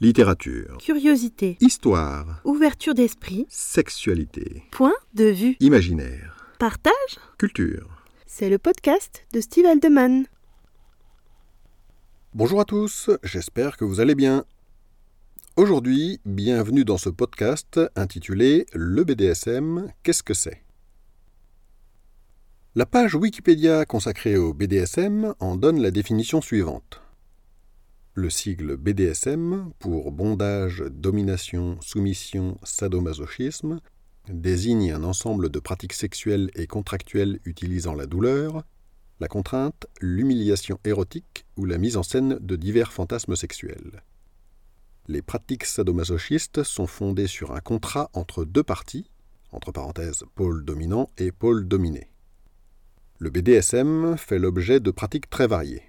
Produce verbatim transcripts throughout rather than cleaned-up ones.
Littérature, Curiosité, histoire, ouverture d'esprit, sexualité, point de vue, imaginaire, partage. culture. C'est le podcast de Steve Aldeman. Bonjour à tous, j'espère que vous allez bien. Aujourd'hui, bienvenue dans ce podcast intitulé « Le B D S M, qu'est-ce que c'est ?» La page Wikipédia consacrée au B D S M en donne la définition suivante. Le sigle B D S M, pour bondage, domination, soumission, sadomasochisme, désigne un ensemble de pratiques sexuelles et contractuelles utilisant la douleur, la contrainte, l'humiliation érotique ou la mise en scène de divers fantasmes sexuels. Les pratiques sadomasochistes sont fondées sur un contrat entre deux parties, entre parenthèses pôle dominant et pôle dominé. Le B D S M fait l'objet de pratiques très variées.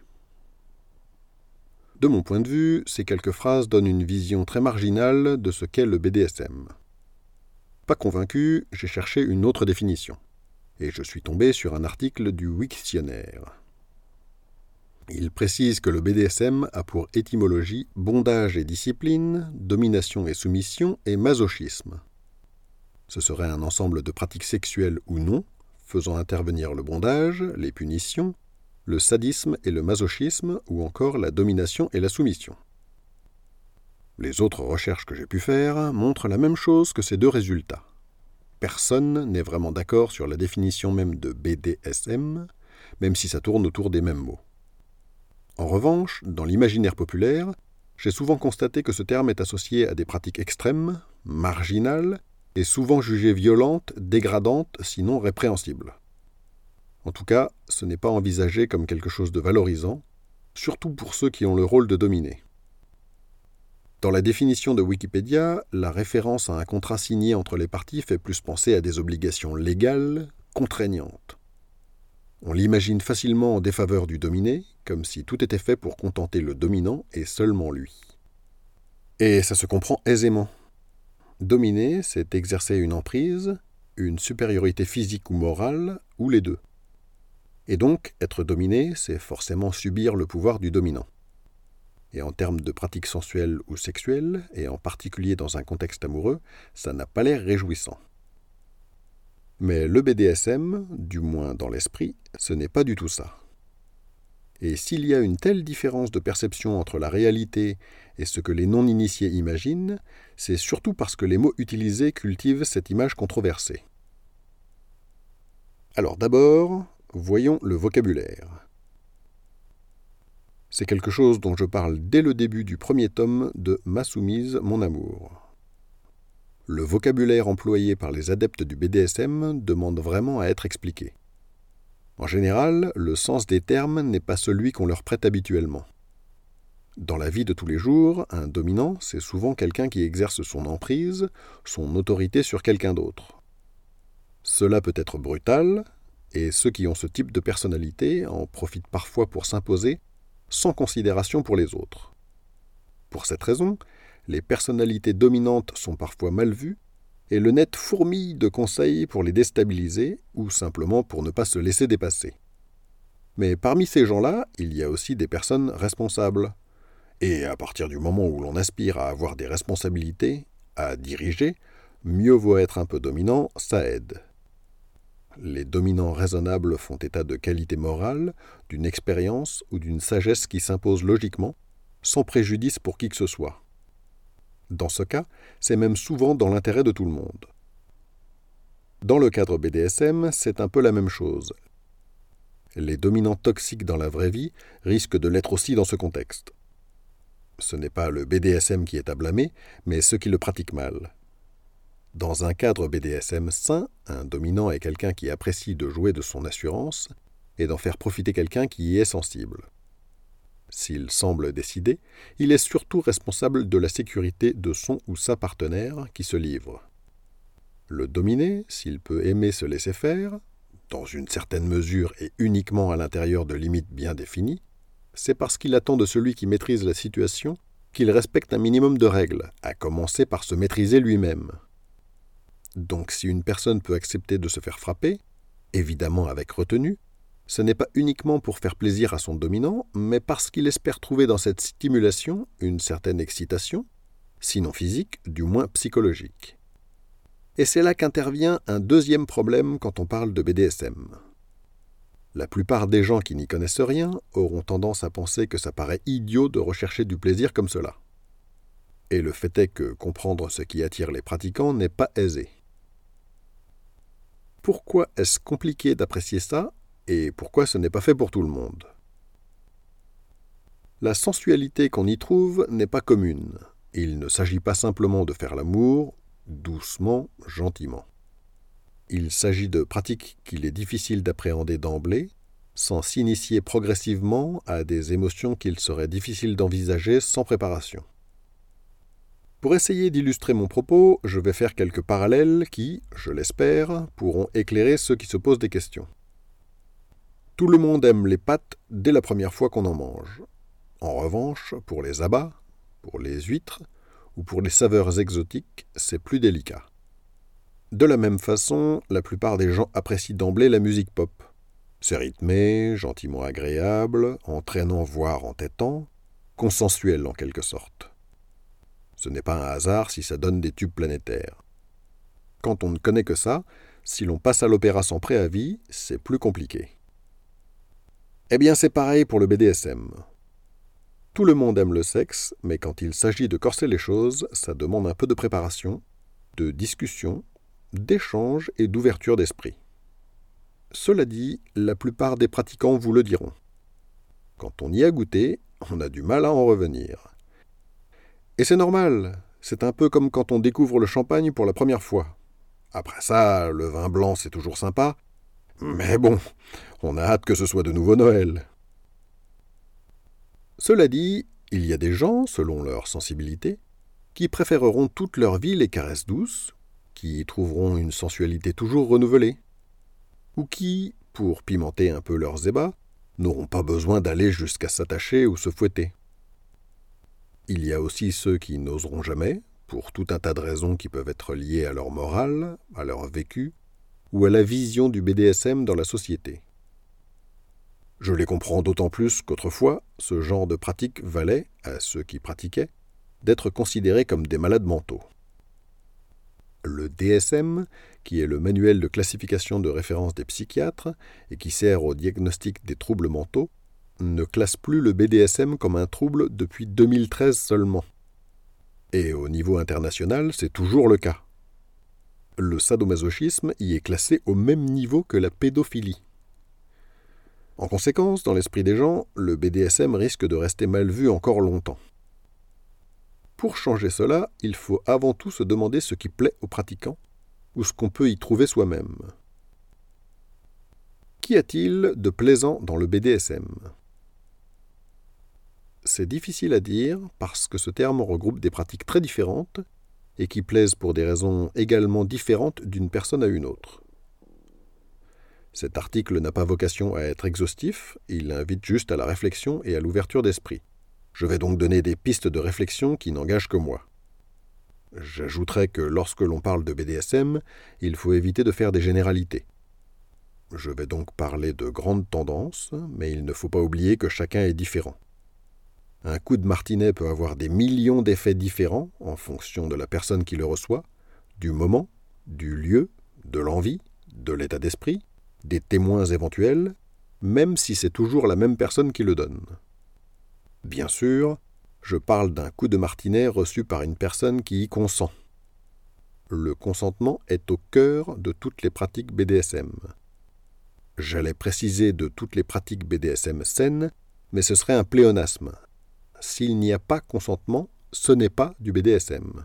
De mon point de vue, ces quelques phrases donnent une vision très marginale de ce qu'est le B D S M. Pas convaincu, j'ai cherché une autre définition, et je suis tombé sur un article du Wiktionnaire. Il précise que le B D S M a pour étymologie bondage et discipline, domination et soumission et masochisme. Ce serait un ensemble de pratiques sexuelles ou non, faisant intervenir le bondage, les punitions, le sadisme et le masochisme, ou encore la domination et la soumission. Les autres recherches que j'ai pu faire montrent la même chose que ces deux résultats. Personne n'est vraiment d'accord sur la définition même de B D S M, même si ça tourne autour des mêmes mots. En revanche, dans l'imaginaire populaire, j'ai souvent constaté que ce terme est associé à des pratiques extrêmes, marginales, et souvent jugées violentes, dégradantes, sinon répréhensibles. En tout cas, ce n'est pas envisagé comme quelque chose de valorisant, surtout pour ceux qui ont le rôle de dominer. Dans la définition de Wikipédia, la référence à un contrat signé entre les parties fait plus penser à des obligations légales, contraignantes. On l'imagine facilement en défaveur du dominé, comme si tout était fait pour contenter le dominant et seulement lui. Et ça se comprend aisément. Dominer, c'est exercer une emprise, une supériorité physique ou morale, ou les deux. Et donc, être dominé, c'est forcément subir le pouvoir du dominant. Et en termes de pratiques sensuelles ou sexuelles, et en particulier dans un contexte amoureux, ça n'a pas l'air réjouissant. Mais le B D S M, du moins dans l'esprit, ce n'est pas du tout ça. Et s'il y a une telle différence de perception entre la réalité et ce que les non-initiés imaginent, c'est surtout parce que les mots utilisés cultivent cette image controversée. Alors d'abord, voyons le vocabulaire. C'est quelque chose dont je parle dès le début du premier tome de Ma soumise, mon amour. Le vocabulaire employé par les adeptes du B D S M demande vraiment à être expliqué. En général, le sens des termes n'est pas celui qu'on leur prête habituellement. Dans la vie de tous les jours, un dominant, c'est souvent quelqu'un qui exerce son emprise, son autorité sur quelqu'un d'autre. Cela peut être brutal, et ceux qui ont ce type de personnalité en profitent parfois pour s'imposer, sans considération pour les autres. Pour cette raison, les personnalités dominantes sont parfois mal vues, et le net fourmille de conseils pour les déstabiliser, ou simplement pour ne pas se laisser dépasser. Mais parmi ces gens-là, il y a aussi des personnes responsables. Et à partir du moment où l'on aspire à avoir des responsabilités, à diriger, mieux vaut être un peu dominant, ça aide. Les dominants raisonnables font état de qualité morale, d'une expérience ou d'une sagesse qui s'impose logiquement, sans préjudice pour qui que ce soit. Dans ce cas, c'est même souvent dans l'intérêt de tout le monde. Dans le cadre B D S M, c'est un peu la même chose. Les dominants toxiques dans la vraie vie risquent de l'être aussi dans ce contexte. Ce n'est pas le B D S M qui est à blâmer, mais ceux qui le pratiquent mal. Dans un cadre B D S M sain, un dominant est quelqu'un qui apprécie de jouer de son assurance et d'en faire profiter quelqu'un qui y est sensible. S'il semble décidé, il est surtout responsable de la sécurité de son ou sa partenaire qui se livre. Le dominé, s'il peut aimer se laisser faire, dans une certaine mesure et uniquement à l'intérieur de limites bien définies, c'est parce qu'il attend de celui qui maîtrise la situation qu'il respecte un minimum de règles, à commencer par se maîtriser lui-même. Donc si une personne peut accepter de se faire frapper, évidemment avec retenue, ce n'est pas uniquement pour faire plaisir à son dominant, mais parce qu'il espère trouver dans cette stimulation une certaine excitation, sinon physique, du moins psychologique. Et c'est là qu'intervient un deuxième problème quand on parle de B D S M. La plupart des gens qui n'y connaissent rien auront tendance à penser que ça paraît idiot de rechercher du plaisir comme cela. Et le fait est que comprendre ce qui attire les pratiquants n'est pas aisé. Pourquoi est-ce compliqué d'apprécier ça et pourquoi ce n'est pas fait pour tout le monde ? La sensualité qu'on y trouve n'est pas commune. Il ne s'agit pas simplement de faire l'amour, doucement, gentiment. Il s'agit de pratiques qu'il est difficile d'appréhender d'emblée, sans s'initier progressivement à des émotions qu'il serait difficile d'envisager sans préparation. Pour essayer d'illustrer mon propos, je vais faire quelques parallèles qui, je l'espère, pourront éclairer ceux qui se posent des questions. Tout le monde aime les pâtes dès la première fois qu'on en mange. En revanche, pour les abats, pour les huîtres ou pour les saveurs exotiques, c'est plus délicat. De la même façon, la plupart des gens apprécient d'emblée la musique pop. C'est rythmé, gentiment agréable, entraînant voire entêtant, consensuel en quelque sorte. Ce n'est pas un hasard si ça donne des tubes planétaires. Quand on ne connaît que ça, si l'on passe à l'opéra sans préavis, c'est plus compliqué. Eh bien, c'est pareil pour le B D S M. Tout le monde aime le sexe, mais quand il s'agit de corser les choses, ça demande un peu de préparation, de discussion, d'échange et d'ouverture d'esprit. Cela dit, la plupart des pratiquants vous le diront. Quand on y a goûté, on a du mal à en revenir. Et c'est normal, c'est un peu comme quand on découvre le champagne pour la première fois. Après ça, le vin blanc c'est toujours sympa, mais bon, on a hâte que ce soit de nouveau Noël. Cela dit, il y a des gens, selon leur sensibilité, qui préféreront toute leur vie les caresses douces, qui y trouveront une sensualité toujours renouvelée, ou qui, pour pimenter un peu leurs ébats, n'auront pas besoin d'aller jusqu'à s'attacher ou se fouetter. Il y a aussi ceux qui n'oseront jamais, pour tout un tas de raisons qui peuvent être liées à leur morale, à leur vécu, ou à la vision du B D S M dans la société. Je les comprends d'autant plus qu'autrefois, ce genre de pratique valait, à ceux qui pratiquaient, d'être considérés comme des malades mentaux. Le D S M, qui est le manuel de classification de référence des psychiatres et qui sert au diagnostic des troubles mentaux, ne classe plus le B D S M comme un trouble depuis deux mille treize seulement. Et au niveau international, c'est toujours le cas. Le sadomasochisme y est classé au même niveau que la pédophilie. En conséquence, dans l'esprit des gens, le B D S M risque de rester mal vu encore longtemps. Pour changer cela, il faut avant tout se demander ce qui plaît aux pratiquants ou ce qu'on peut y trouver soi-même. Qu'y a-t-il de plaisant dans le B D S M ? C'est difficile à dire parce que ce terme regroupe des pratiques très différentes et qui plaisent pour des raisons également différentes d'une personne à une autre. Cet article n'a pas vocation à être exhaustif, il invite juste à la réflexion et à l'ouverture d'esprit. Je vais donc donner des pistes de réflexion qui n'engagent que moi. J'ajouterai que lorsque l'on parle de B D S M, il faut éviter de faire des généralités. Je vais donc parler de grandes tendances, mais il ne faut pas oublier que chacun est différent. Un coup de martinet peut avoir des millions d'effets différents en fonction de la personne qui le reçoit, du moment, du lieu, de l'envie, de l'état d'esprit, des témoins éventuels, même si c'est toujours la même personne qui le donne. Bien sûr, je parle d'un coup de martinet reçu par une personne qui y consent. Le consentement est au cœur de toutes les pratiques B D S M. J'allais préciser de toutes les pratiques B D S M saines, mais ce serait un pléonasme. S'il n'y a pas consentement, ce n'est pas du B D S M.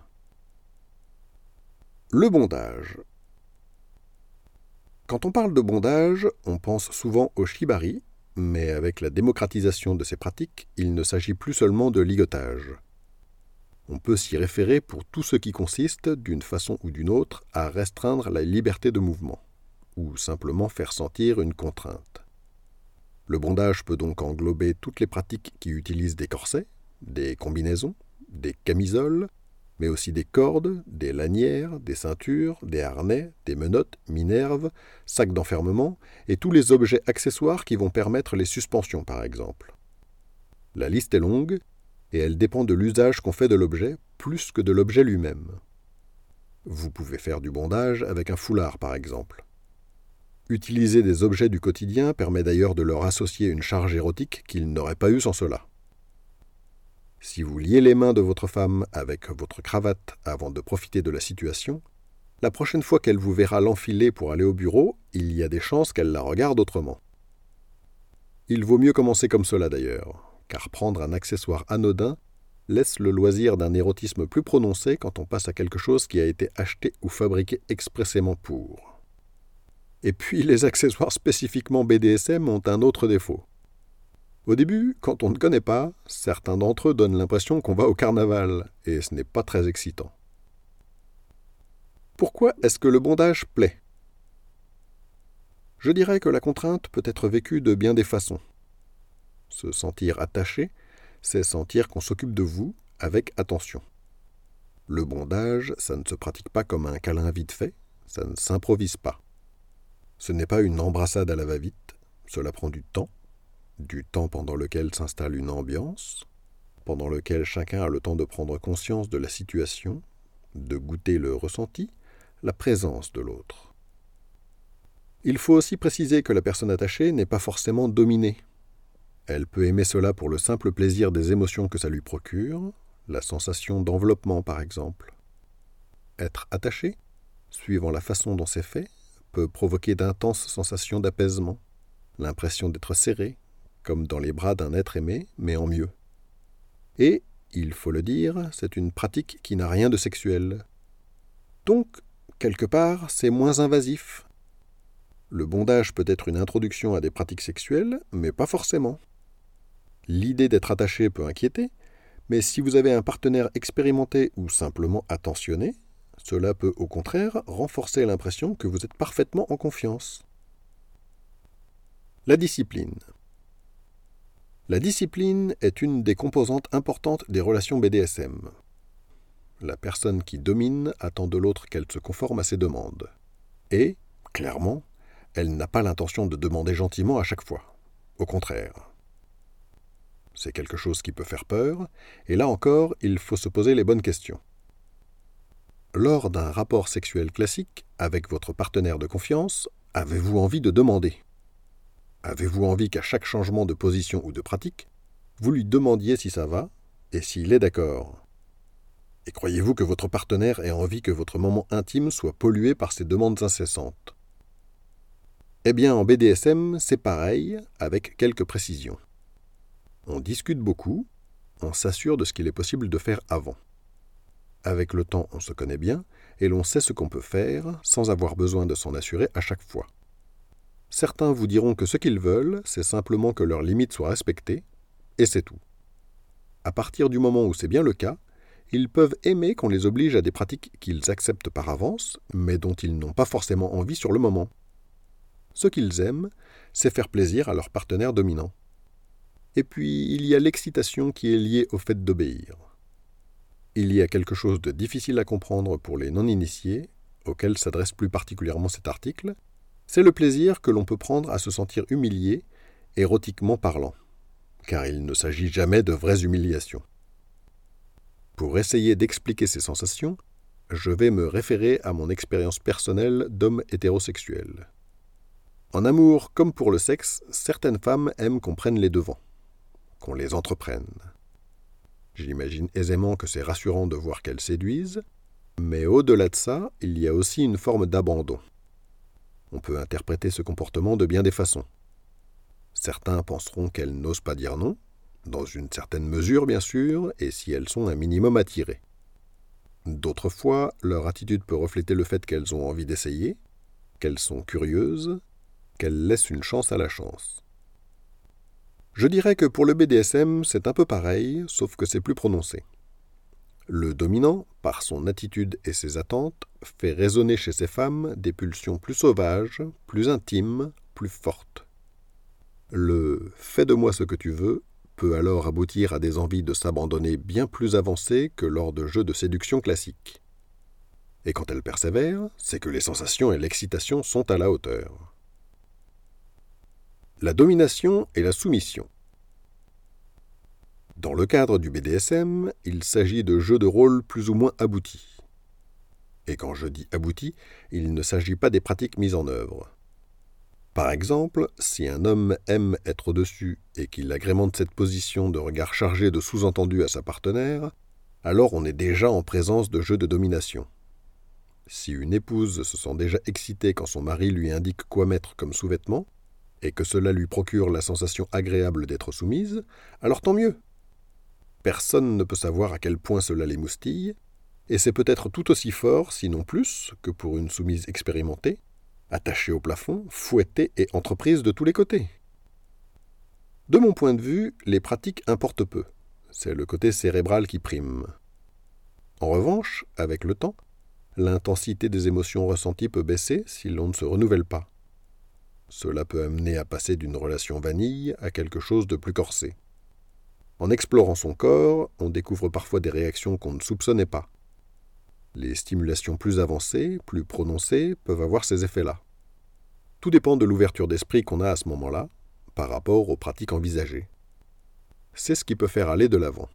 Le bondage. Quand on parle de bondage, on pense souvent au shibari, mais avec la démocratisation de ces pratiques, il ne s'agit plus seulement de ligotage. On peut s'y référer pour tout ce qui consiste, d'une façon ou d'une autre, à restreindre la liberté de mouvement, ou simplement faire sentir une contrainte. Le bondage peut donc englober toutes les pratiques qui utilisent des corsets, des combinaisons, des camisoles, mais aussi des cordes, des lanières, des ceintures, des harnais, des menottes, minerves, sacs d'enfermement et tous les objets accessoires qui vont permettre les suspensions, par exemple. La liste est longue et elle dépend de l'usage qu'on fait de l'objet, plus que de l'objet lui-même. Vous pouvez faire du bondage avec un foulard, par exemple. Utiliser des objets du quotidien permet d'ailleurs de leur associer une charge érotique qu'ils n'auraient pas eue sans cela. Si vous liez les mains de votre femme avec votre cravate avant de profiter de la situation, la prochaine fois qu'elle vous verra l'enfiler pour aller au bureau, il y a des chances qu'elle la regarde autrement. Il vaut mieux commencer comme cela d'ailleurs, car prendre un accessoire anodin laisse le loisir d'un érotisme plus prononcé quand on passe à quelque chose qui a été acheté ou fabriqué expressément pour. Et puis les accessoires spécifiquement B D S M ont un autre défaut. Au début, quand on ne connaît pas, certains d'entre eux donnent l'impression qu'on va au carnaval, et ce n'est pas très excitant. Pourquoi est-ce que le bondage plaît ? Je dirais que la contrainte peut être vécue de bien des façons. Se sentir attaché, c'est sentir qu'on s'occupe de vous avec attention. Le bondage, ça ne se pratique pas comme un câlin vite fait, ça ne s'improvise pas. Ce n'est pas une embrassade à la va-vite, cela prend du temps, du temps pendant lequel s'installe une ambiance, pendant lequel chacun a le temps de prendre conscience de la situation, de goûter le ressenti, la présence de l'autre. Il faut aussi préciser que la personne attachée n'est pas forcément dominée. Elle peut aimer cela pour le simple plaisir des émotions que ça lui procure, la sensation d'enveloppement par exemple. Être attaché, suivant la façon dont c'est fait, peut provoquer d'intenses sensations d'apaisement, l'impression d'être serré, comme dans les bras d'un être aimé, mais en mieux. Et, il faut le dire, c'est une pratique qui n'a rien de sexuel. Donc, quelque part, c'est moins invasif. Le bondage peut être une introduction à des pratiques sexuelles, mais pas forcément. L'idée d'être attaché peut inquiéter, mais si vous avez un partenaire expérimenté ou simplement attentionné, cela peut au contraire renforcer l'impression que vous êtes parfaitement en confiance. La discipline. La discipline est une des composantes importantes des relations B D S M. La personne qui domine attend de l'autre qu'elle se conforme à ses demandes. Et, clairement, elle n'a pas l'intention de demander gentiment à chaque fois. Au contraire. C'est quelque chose qui peut faire peur, et là encore, il faut se poser les bonnes questions. Lors d'un rapport sexuel classique, avec votre partenaire de confiance, avez-vous envie de demander ? Avez-vous envie qu'à chaque changement de position ou de pratique, vous lui demandiez si ça va, et s'il est d'accord ? Et croyez-vous que votre partenaire ait envie que votre moment intime soit pollué par ces demandes incessantes ? Eh bien, en B D S M, c'est pareil, avec quelques précisions. On discute beaucoup, on s'assure de ce qu'il est possible de faire avant. Avec le temps, on se connaît bien, et l'on sait ce qu'on peut faire, sans avoir besoin de s'en assurer à chaque fois. Certains vous diront que ce qu'ils veulent, c'est simplement que leurs limites soient respectées, et c'est tout. À partir du moment où c'est bien le cas, ils peuvent aimer qu'on les oblige à des pratiques qu'ils acceptent par avance, mais dont ils n'ont pas forcément envie sur le moment. Ce qu'ils aiment, c'est faire plaisir à leur partenaire dominant. Et puis, il y a l'excitation qui est liée au fait d'obéir. Il y a quelque chose de difficile à comprendre pour les non-initiés, auxquels s'adresse plus particulièrement cet article, c'est le plaisir que l'on peut prendre à se sentir humilié, érotiquement parlant, car il ne s'agit jamais de vraies humiliations. Pour essayer d'expliquer ces sensations, je vais me référer à mon expérience personnelle d'homme hétérosexuel. En amour comme pour le sexe, certaines femmes aiment qu'on prenne les devants, qu'on les entreprenne. J'imagine aisément que c'est rassurant de voir qu'elles séduisent, mais au-delà de ça, il y a aussi une forme d'abandon. On peut interpréter ce comportement de bien des façons. Certains penseront qu'elles n'osent pas dire non, dans une certaine mesure bien sûr, et si elles sont un minimum attirées. D'autres fois, leur attitude peut refléter le fait qu'elles ont envie d'essayer, qu'elles sont curieuses, qu'elles laissent une chance à la chance. Je dirais que pour le B D S M, c'est un peu pareil, sauf que c'est plus prononcé. Le dominant, par son attitude et ses attentes, fait résonner chez ces femmes des pulsions plus sauvages, plus intimes, plus fortes. Le « fais de moi ce que tu veux » peut alors aboutir à des envies de s'abandonner bien plus avancées que lors de jeux de séduction classiques. Et quand elles persévèrent, c'est que les sensations et l'excitation sont à la hauteur. La domination et la soumission. Dans le cadre du B D S M, il s'agit de jeux de rôle plus ou moins aboutis. Et quand je dis aboutis, il ne s'agit pas des pratiques mises en œuvre. Par exemple, si un homme aime être au-dessus et qu'il agrémente cette position de regard chargé de sous-entendus à sa partenaire, alors on est déjà en présence de jeux de domination. Si une épouse se sent déjà excitée quand son mari lui indique quoi mettre comme sous-vêtement, et que cela lui procure la sensation agréable d'être soumise, alors tant mieux. Personne ne peut savoir à quel point cela l'émoustille, et c'est peut-être tout aussi fort, sinon plus, que pour une soumise expérimentée, attachée au plafond, fouettée et entreprise de tous les côtés. De mon point de vue, les pratiques importent peu. C'est le côté cérébral qui prime. En revanche, avec le temps, l'intensité des émotions ressenties peut baisser si l'on ne se renouvelle pas. Cela peut amener à passer d'une relation vanille à quelque chose de plus corsé. En explorant son corps, on découvre parfois des réactions qu'on ne soupçonnait pas. Les stimulations plus avancées, plus prononcées, peuvent avoir ces effets-là. Tout dépend de l'ouverture d'esprit qu'on a à ce moment-là, par rapport aux pratiques envisagées. C'est ce qui peut faire aller de l'avant.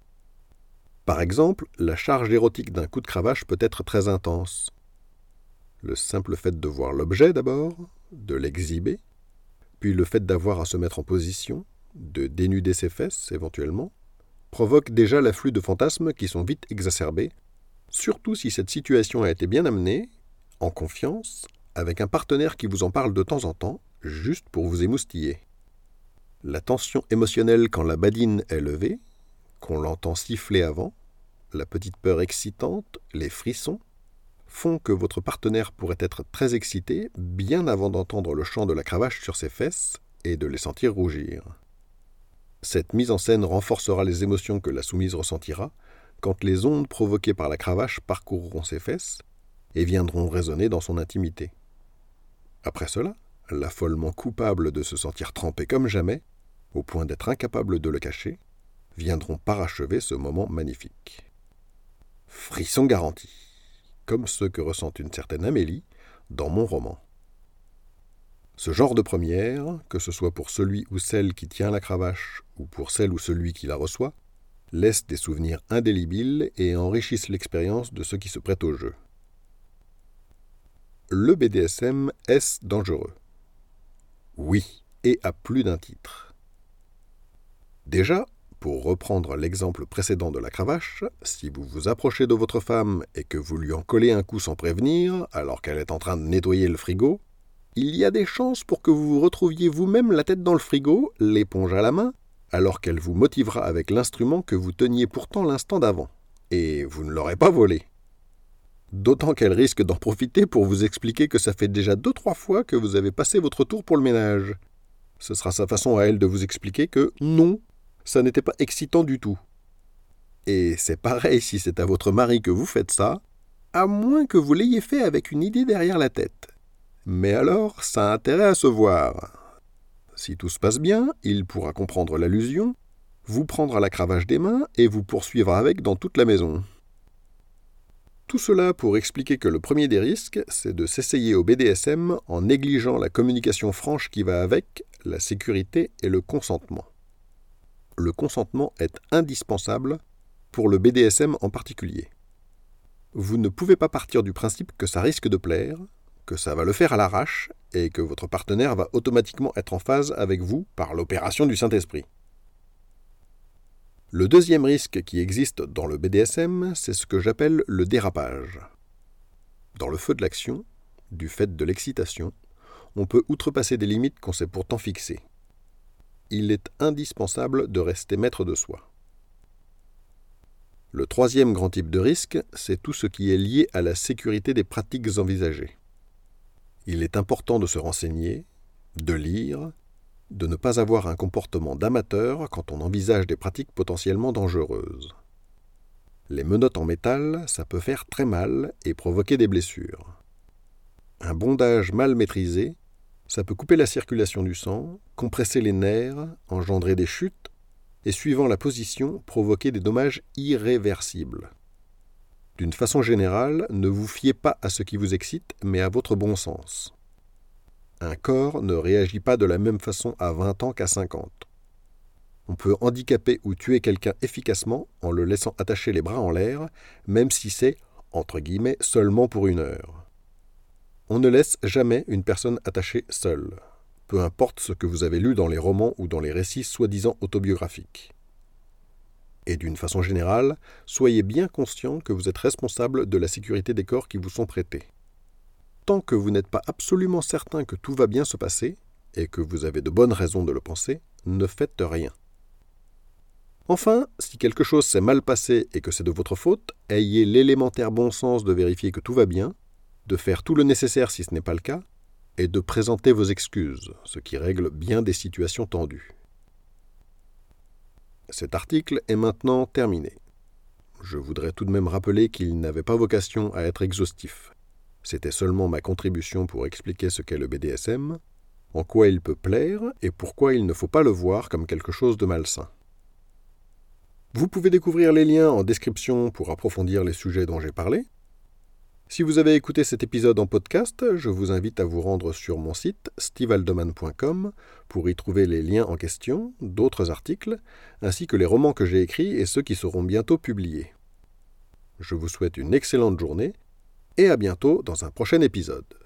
Par exemple, la charge érotique d'un coup de cravache peut être très intense. Le simple fait de voir l'objet d'abord, de l'exhiber, puis le fait d'avoir à se mettre en position, de dénuder ses fesses éventuellement, provoque déjà l'afflux de fantasmes qui sont vite exacerbés, surtout si cette situation a été bien amenée, en confiance, avec un partenaire qui vous en parle de temps en temps, juste pour vous émoustiller. La tension émotionnelle quand la badine est levée, qu'on l'entend siffler avant, la petite peur excitante, les frissons, font que votre partenaire pourrait être très excité bien avant d'entendre le chant de la cravache sur ses fesses et de les sentir rougir. Cette mise en scène renforcera les émotions que la soumise ressentira quand les ondes provoquées par la cravache parcourront ses fesses et viendront résonner dans son intimité. Après cela, l'affolement coupable de se sentir trempé comme jamais, au point d'être incapable de le cacher, viendront parachever ce moment magnifique. Frisson garanti, comme ceux que ressent une certaine Amélie dans mon roman. Ce genre de première, que ce soit pour celui ou celle qui tient la cravache ou pour celle ou celui qui la reçoit, laisse des souvenirs indélébiles et enrichissent l'expérience de ceux qui se prêtent au jeu. Le B D S M est-ce dangereux? Oui, et à plus d'un titre. Déjà, pour reprendre l'exemple précédent de la cravache, si vous vous approchez de votre femme et que vous lui en collez un coup sans prévenir, alors qu'elle est en train de nettoyer le frigo, il y a des chances pour que vous vous retrouviez vous-même la tête dans le frigo, l'éponge à la main, alors qu'elle vous motivera avec l'instrument que vous teniez pourtant l'instant d'avant. Et vous ne l'aurez pas volé. D'autant qu'elle risque d'en profiter pour vous expliquer que ça fait déjà deux trois fois que vous avez passé votre tour pour le ménage. Ce sera sa façon à elle de vous expliquer que non, ça n'était pas excitant du tout. Et c'est pareil si c'est à votre mari que vous faites ça, à moins que vous l'ayez fait avec une idée derrière la tête. Mais alors, ça a intérêt à se voir. Si tout se passe bien, il pourra comprendre l'allusion, vous prendre la cravache des mains et vous poursuivre avec dans toute la maison. Tout cela pour expliquer que le premier des risques, c'est de s'essayer au B D S M en négligeant la communication franche qui va avec, la sécurité et le consentement. Le consentement est indispensable pour le B D S M en particulier. Vous ne pouvez pas partir du principe que ça risque de plaire, que ça va le faire à l'arrache et que votre partenaire va automatiquement être en phase avec vous par l'opération du Saint-Esprit. Le deuxième risque qui existe dans le B D S M, c'est ce que j'appelle le dérapage. Dans le feu de l'action, du fait de l'excitation, on peut outrepasser des limites qu'on s'est pourtant fixées. Il est indispensable de rester maître de soi. Le troisième grand type de risque, c'est tout ce qui est lié à la sécurité des pratiques envisagées. Il est important de se renseigner, de lire, de ne pas avoir un comportement d'amateur quand on envisage des pratiques potentiellement dangereuses. Les menottes en métal, ça peut faire très mal et provoquer des blessures. Un bondage mal maîtrisé, ça peut couper la circulation du sang, compresser les nerfs, engendrer des chutes et, suivant la position, provoquer des dommages irréversibles. D'une façon générale, ne vous fiez pas à ce qui vous excite, mais à votre bon sens. Un corps ne réagit pas de la même façon à vingt ans qu'à cinquante. On peut handicaper ou tuer quelqu'un efficacement en le laissant attacher les bras en l'air, même si c'est, entre guillemets, seulement pour une heure. On ne laisse jamais une personne attachée seule, peu importe ce que vous avez lu dans les romans ou dans les récits soi-disant autobiographiques. Et d'une façon générale, soyez bien conscient que vous êtes responsable de la sécurité des corps qui vous sont prêtés. Tant que vous n'êtes pas absolument certain que tout va bien se passer, et que vous avez de bonnes raisons de le penser, ne faites rien. Enfin, si quelque chose s'est mal passé et que c'est de votre faute, ayez l'élémentaire bon sens de vérifier que tout va bien, de faire tout le nécessaire si ce n'est pas le cas, et de présenter vos excuses, ce qui règle bien des situations tendues. Cet article est maintenant terminé. Je voudrais tout de même rappeler qu'il n'avait pas vocation à être exhaustif. C'était seulement ma contribution pour expliquer ce qu'est le B D S M, en quoi il peut plaire et pourquoi il ne faut pas le voir comme quelque chose de malsain. Vous pouvez découvrir les liens en description pour approfondir les sujets dont j'ai parlé. Si vous avez écouté cet épisode en podcast, je vous invite à vous rendre sur mon site steve haldeman point com pour y trouver les liens en question, d'autres articles, ainsi que les romans que j'ai écrits et ceux qui seront bientôt publiés. Je vous souhaite une excellente journée et à bientôt dans un prochain épisode.